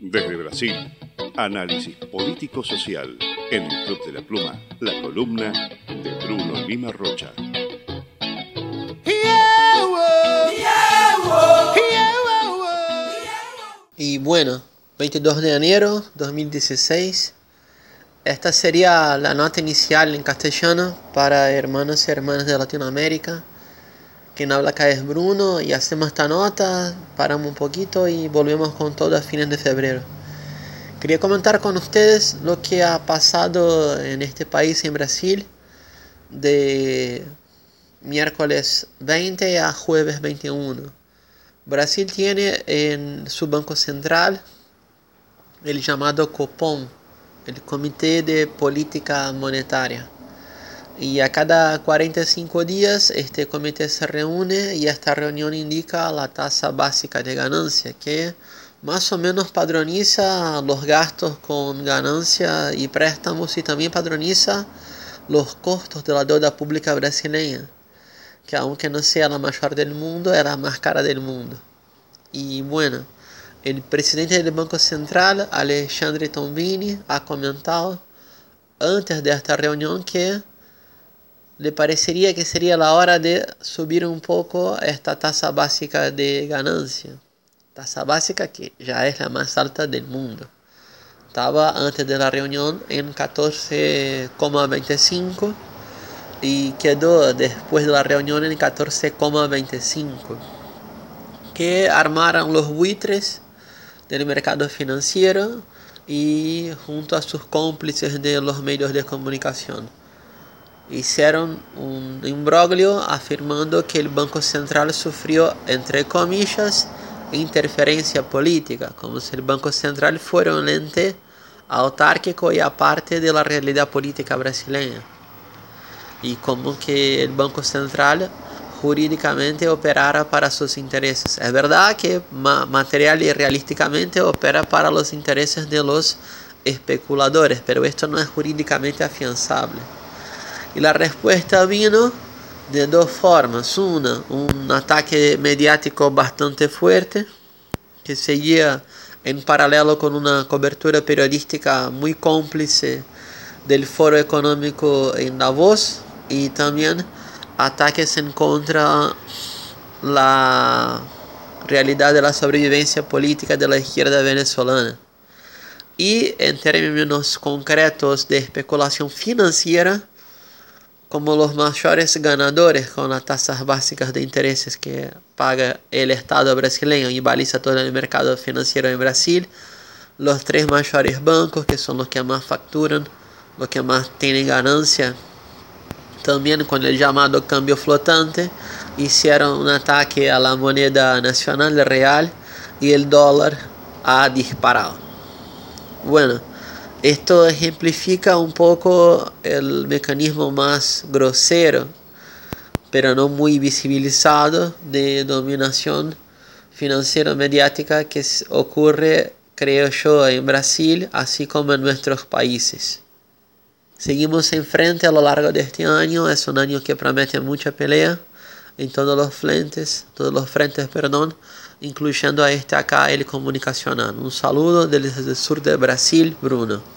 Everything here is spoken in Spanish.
Desde Brasil, análisis político-social en el Club de la Pluma, la columna de Bruno Lima Rocha. Y bueno, 22 de enero 2016, esta sería la nota inicial en castellano para hermanos y hermanas de Latinoamérica. Quien habla acá es Bruno y hacemos esta nota, paramos un poquito y volvemos con todo a fines de febrero. Quería comentar con ustedes lo que ha pasado en este país, en Brasil, de miércoles 20 a jueves 21. Brasil tiene en su Banco Central el llamado Copom, el Comité de Política Monetaria. Y a cada 45 días este comité se reúne y esta reunión indica la tasa básica de ganancia, que más o menos padroniza los gastos con ganancia y préstamos y también padroniza los costos de la deuda pública brasileña, que aunque no sea la mayor del mundo, es la más cara del mundo. Y bueno, el presidente del Banco Central, Alexandre Tombini, ha comentado antes de esta reunión que le parecería que sería la hora de subir un poco esta tasa básica de ganancia. Tasa básica que ya es la más alta del mundo. Estaba antes de la reunión en 14,25 y quedó después de la reunión en 14,25. Que armaron los buitres del mercado financiero y junto a sus cómplices de los medios de comunicación. Hicieron un imbroglio afirmando que el Banco Central sufrió, entre comillas, interferencia política, como si el Banco Central fuera un ente autárquico y aparte de la realidad política brasileña. Y como que el Banco Central jurídicamente operara para sus intereses. Es verdad que material y realísticamente opera para los intereses de los especuladores, pero esto no es jurídicamente afianzable. Y la respuesta vino de dos formas. Una, un ataque mediático bastante fuerte, que seguía en paralelo con una cobertura periodística muy cómplice del Foro Económico en Davos, y también ataques en contra la realidad de la sobrevivencia política de la izquierda venezolana. Y en términos concretos de especulación financiera, como los mayores ganadores con las tasas básicas de intereses que paga el Estado brasileño y baliza todo el mercado financiero en Brasil, los tres mayores bancos, que son los que más facturan, los que más tienen ganancia, también con el llamado cambio flotante, hicieron un ataque a la moneda nacional, el real, y el dólar ha disparado. Bueno, esto ejemplifica un poco el mecanismo más grosero, pero no muy visibilizado, de dominación financiera mediática que ocurre, creo yo, en Brasil, así como en nuestros países. Seguimos en frente a lo largo de este año. Es un año que promete mucha pelea en todos los frentes, incluyendo a este acá, el comunicacional. Un saludo desde el sur de Brasil, Bruno.